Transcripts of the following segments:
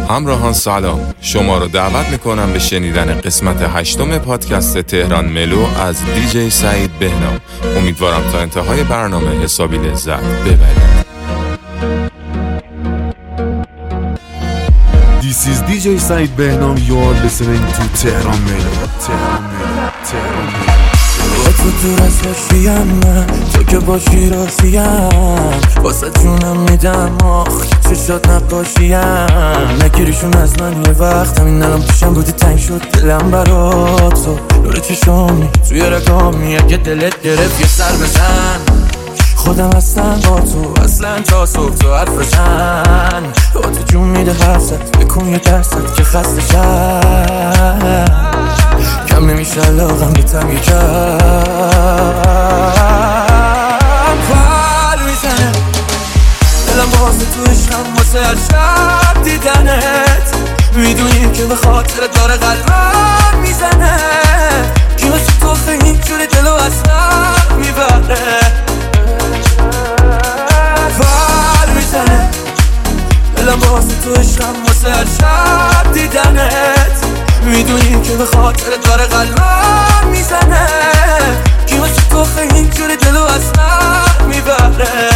همراهان سلام، شما رو دعوت میکنم به شنیدن قسمت 8 پادکست تهران ملو از دیجی سعید بهنام. امیدوارم تا انتهای برنامه حسابی لذت ببرید. This is DJ Said Behnam. You are listening to Tehran Melo. Tehran Melo. Tehran Melo. تو دست باشیم من، تو که باشی راضیم، واسه جونم میدم آخ چشات نقاشیم. نگیریشون از من یه وقت همین الان پیشم بودی تنگ شد دلم برات. تو نور چشامی توی رگامی، اگه دلت گرفت یه سر بزن. خودم هستم با تو اصلا تا صبح تو حرف بزن. با تو جون میده حرفت بکن یه درصد که خسته شد. کم نمیشه علاقم بیتم یکم پل میزنه دلم واسه تو عشقم واسه هر شب دیدنت. میدونی که به خاطر داره قلبم میزنه که مثل تو خیلی اینجوری دلو اصلا میبره. پل میزنه دلم واسه تو عشقم واسه هر شب دیدنت. میدونی که به خاطر داره قلبم میزنه که مثل تو خیلی اینجوری دلو اصلا میبره.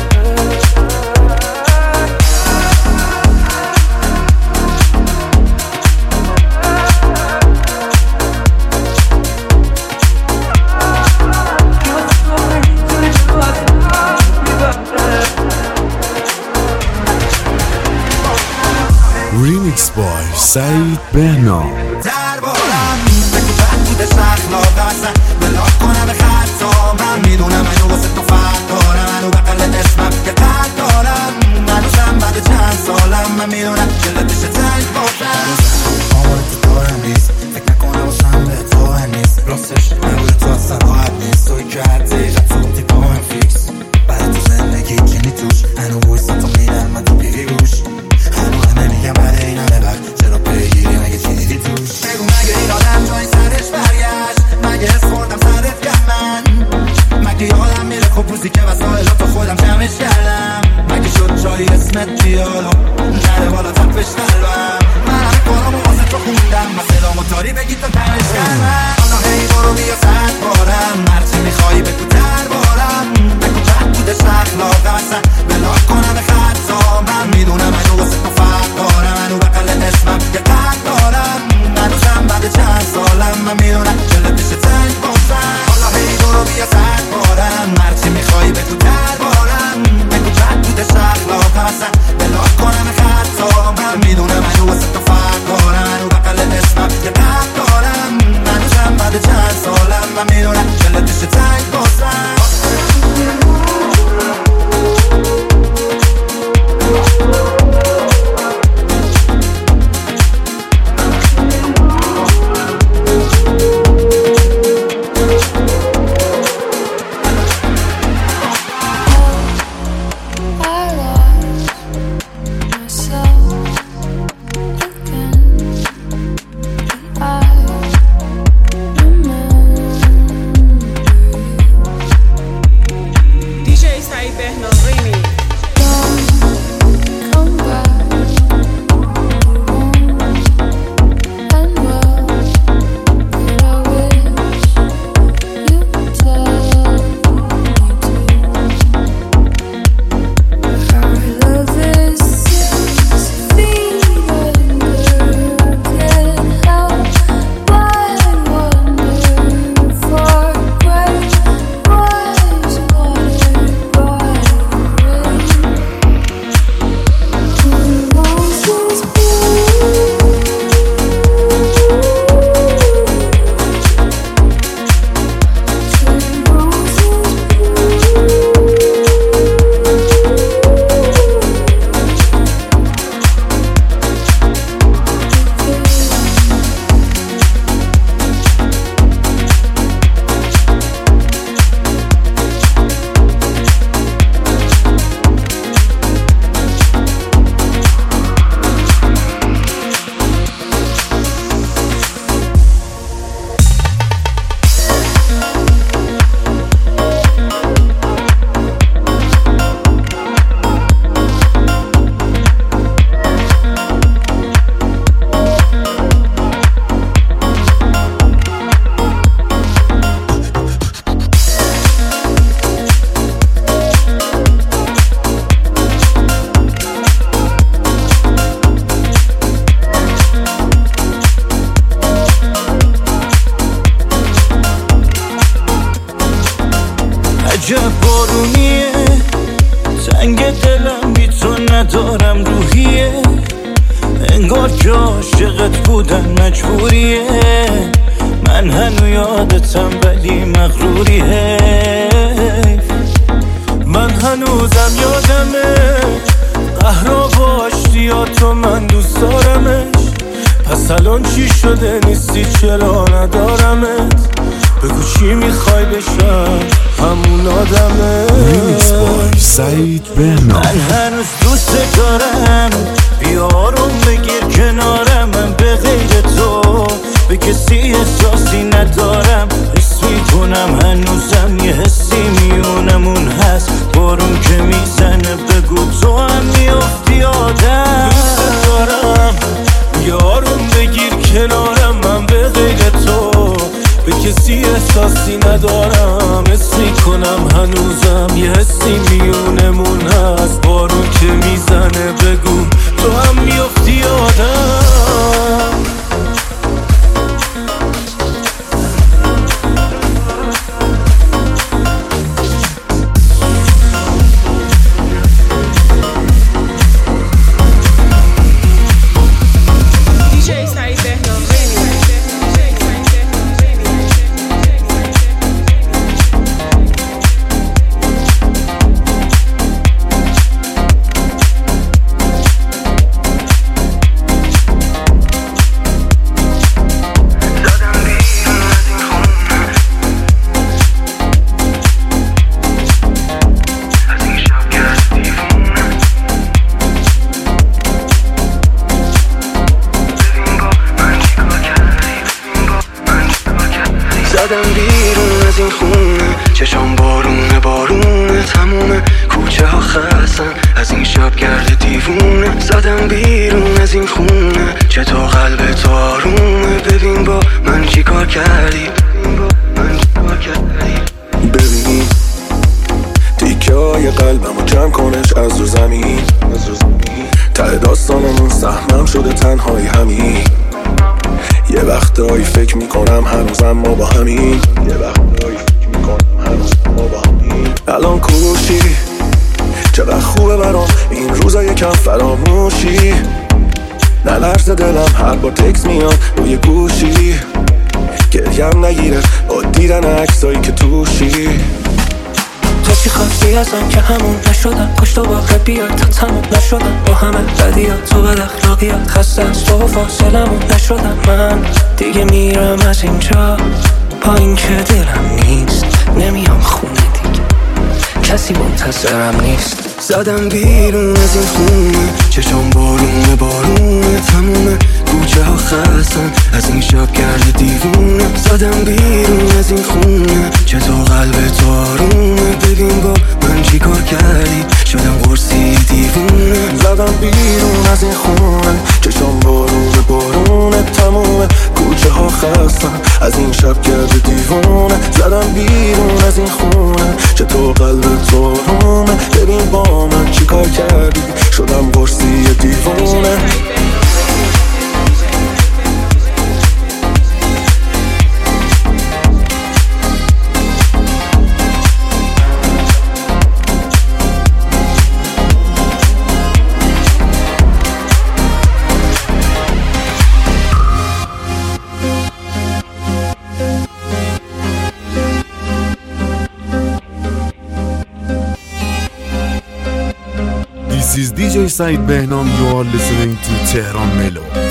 Remix by Said Behnam. دربارم بگو بد بوده شخلاق اصلا بلاک کنم خطا. من میدونم اینو واسه تو فرق دارم، منو بقلت اسمم که قد دارم. منوزم بعد چند سالم من میدونم دلت بشه تنگ باشم. آمار تو دارم نیست فکر نکنم واسم به تو نیست. راستش نبوده تو اصلا راحت نیست. توی که هر دیگه تو دیپا هم فیکس بعد تو زندگی کنی توش. هنو بویستم تو میدم من تو بیری روش. هنو همه میگم بعد این همه وقت چرا پیگیری مگه چی دیدی توش. بگو مگه این آدم جای سرش برگشت، مگه حس خوردم سرت گم من. مگه یادم میره خب روزی که وسایلات تو خودم جمعش کردم. مگه شد جایی اسمت دیالو نره بالا تپش قلبم. من همه کارامو واسه تو خوندم، مثلا موتاری بگی تا تنش کردم. حالا هی برو بیا صد بارم، هرچی میخوایی بگو دربارم. بگو بد بودش اخلاقم اصلا بلاک کنم خطا. من میدونم اینو واسه تو فرق دارم، منو بقلت اسمم که قد دارم. منوزم بعد چند سالم من میدونم دلت بشه تنگ باشم. حالا هی برو بیا صد بارم، هرچی میخوایی بگو دربارم. بگو بد بودش اخلاقم اصلا بلاک کنم خطا. من میدونم اینو واسه تو فرق دارم، منو بقلت اسمم که قد دارم. منوزم بعد چند سالم من میدونم دلت بشه تنگ باشم. شب بارونیه، تنگ دلم بی تو ندارم روحیه، انگار که عاشقت بودن مجبوریه، من هنو یادتم ولی مغروریه، من هنوزم یادمه قهرا باشتی یا تو من دوست دارمش، پس الان چی شده نیستی چرا ندارمت، بگو چی میخوای بشم همون آدمه. ریمیکس بای سعید بهنام. من هنوز دوست دارم، بیارم بگیر کنارم، من به غیر تو به کسی احساسی ندارم، حس میکنم هنوزم یه حسی میونمون هست، بارون که میزنه بگو تو هم میافتی آدم. دوست دارم بیارم بگیر کنارم، من به غیر تو به کسی احساسی ندارم، حس میکنم هنوزم یه حسی میونمون هست، بارون که میزنه بگو تو هم میافتی آدم. زدم بیرون از این خونه، چشام بارونه بارونه، تموم کوچه ها خستن از این شب گرد دیوونه. زدم بیرون از این خونه، چطور قلبت آرومه، ببین با من چی کار کردی، ببین تیکه های قلبمو جمع کنش از رو زمین، ته داستانمون سهمم شده تنهایی همین، یه وقتایی فکر میکنم هنوزم ما با همین، الان کوشی چقدر خوبه برام این روزا یکم فراموشی، نلرزه دلم هر بار تکس میاد روی گوشی، گریم نگیره با دیدن عکسایی که توشی. تو چی خواستی ازم که همون نشدم، پشت دوباره بیای تا تموم نشدم، با همه بدیات تو بد اخلاقیات، خسته از تو و فاصلمون نشدم، من دیگه میرم از اینجا با این که دلم نیست، نمیام خونه دیگه کسی منتظرم نیست. زدم بیرون از این خونه، چشام بارونه بارونه، تموم کوچه ها خستن از این شب گرد دیوونه. زدم بیرون از این خونه، چطور قلبت آرومه، ببین با من چی کار کردی، شدم قرصی دیوونه. زدم بیرون از این خونه، چشام بارونه بارونه، تموم کوچه ها خستن از این شب گرد دیوونه. زدم بیرون از این خونه، چطور قلبت آرومه، ببین با من چی کار کردی، شدم قرصی دیوونه. This is DJ Said Behnam. You are listening to Tehran Melo.